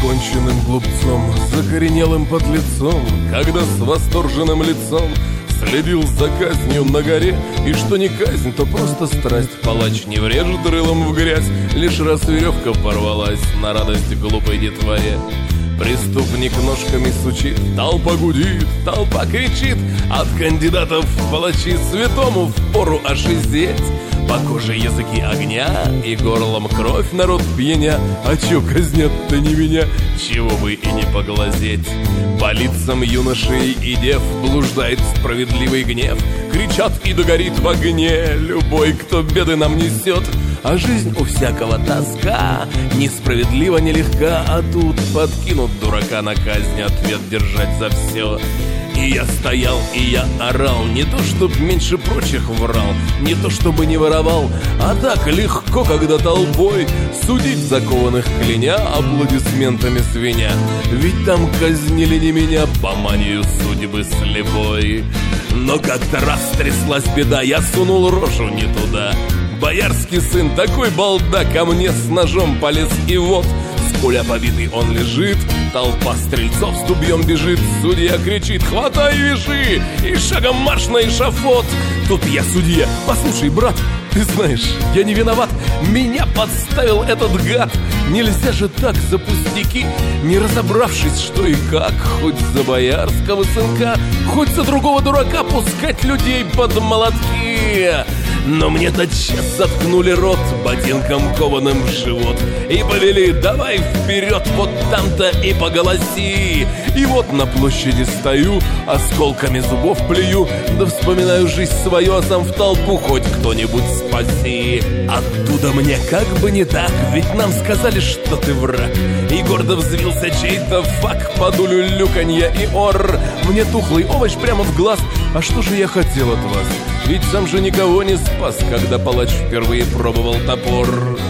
конченным глупцом, закоренелым подлецом, когда с восторженным лицом следил за казнью на горе. И что не казнь, то просто страсть. Палач не врежет рылом в грязь, лишь раз веревка порвалась на радость глупой детворе. Преступник ножками сучит, толпа гудит, толпа кричит. От кандидатов в палачи святому впору ошизеть. По коже языки огня и горлом кровь народ пьяня. А чё казнят-то не меня, чего бы и не поглазеть. По лицам юношей и дев блуждает справедливый гнев. Кричат и догорит в огне любой, кто беды нам несет. А жизнь у всякого тоска, несправедлива, нелегка. А тут подкинут дурака на казнь, ответ держать за все. И я стоял, и я орал, не то чтоб меньше прочих врал, не то чтобы не воровал, а так легко, когда толпой судить закованных кляня, аплодисментами звеня. Ведь там казнили не меня по манию судьбы слепой. Но как-то раз тряслась беда, я сунул рожу не туда. Боярский сын, такой балда, ко мне с ножом полез, и вот скуля побитый он лежит, толпа стрельцов с дубьем бежит. Судья кричит: хватай, вяжи, и шагом марш на эшафот. Тут я судья: послушай, брат, ты знаешь, я не виноват, меня подставил этот гад. Нельзя же так за пустяки, не разобравшись что и как. Хоть за боярского сынка, хоть за другого дурака пускать людей под молотки. Но мне тотчас заткнули рот ботинком кованым в живот и повели: давай вперед, вот там-то и поголоси. И вот на площади стою, осколками зубов плюю, да вспоминаю жизнь свою, а сам в толпу хоть кто-нибудь спаси. Оттуда мне как бы не так, ведь нам сказали, что ты враг. И гордо взвился чей-то фак под улюлюканье и ор. Мне тухлый овощ прямо в глаз, а что же я хотел от вас? Ведь сам же никого не спас, когда палач впервые пробовал топор.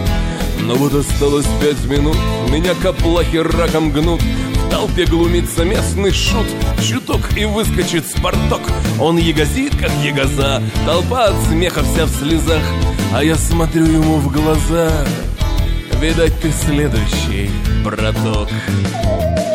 Но вот осталось 5 минут, меня каплахи раком гнут. В толпе глумится местный шут, чуток и выскочит Спартак. Он ягозит, как ягоза, толпа от смеха вся в слезах. А я смотрю ему в глаза: видать, ты следующий, браток.